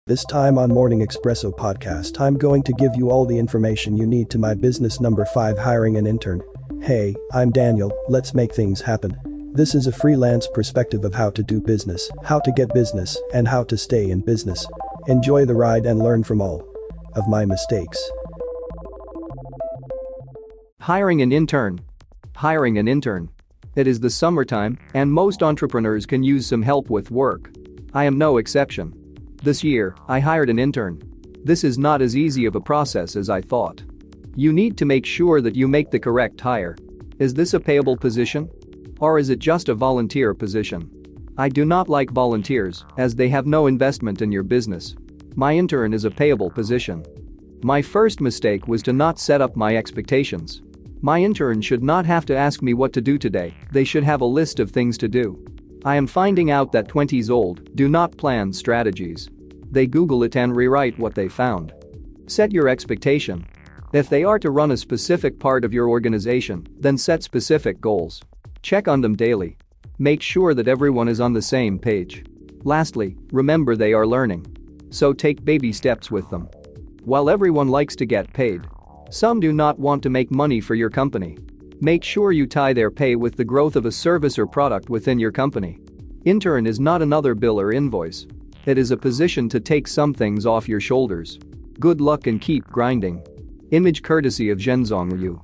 This time on Morning Espresso podcast, I'm going to give you all the information you need to my business number 5, hiring an intern. Hey, I'm Daniel, let's make things happen. This is a freelance perspective of how to do business, how to get business, and how to stay in business. Enjoy the ride and learn from all of my mistakes. Hiring an intern. Hiring an intern. It is the summertime, and most entrepreneurs can use some help with work. I am no exception. This year, I hired an intern. This is not as easy of a process as I thought. You need to make sure that you make the correct hire. Is this a payable position? Or is it just a volunteer position? I do not like volunteers, as they have no investment in your business. My intern is a payable position. My first mistake was to not set up my expectations. My intern should not have to ask me what to do today, they should have a list of things to do. I am finding out that 20s-old do not plan strategies. They Google it and rewrite what they found. Set your expectation. If they are to run a specific part of your organization, then set specific goals. Check on them daily. Make sure that everyone is on the same page. Lastly, remember they are learning. So take baby steps with them. While everyone likes to get paid, some do not want to make money for your company. Make sure you tie their pay with the growth of a service or product within your company. Intern is not another bill or invoice. It is a position to take some things off your shoulders. Good luck and keep grinding. Image courtesy of Zhenzong Liu.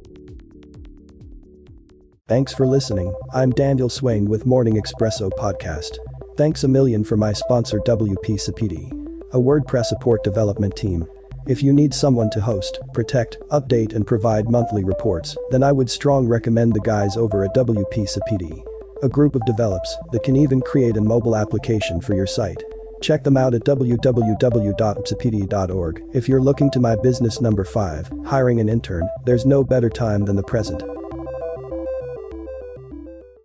Thanks for listening. I'm Daniel Swain with Morning Espresso podcast. Thanks a million for my sponsor WP Sapiti, a WordPress support development team. If you need someone to host, protect, update and provide monthly reports, then I would strong recommend the guys over at WP Sapiti, a group of developers that can even create a mobile application for your site. Check them out at www.sapiti.org. If you're looking to my business number 5, hiring an intern, there's no better time than the present.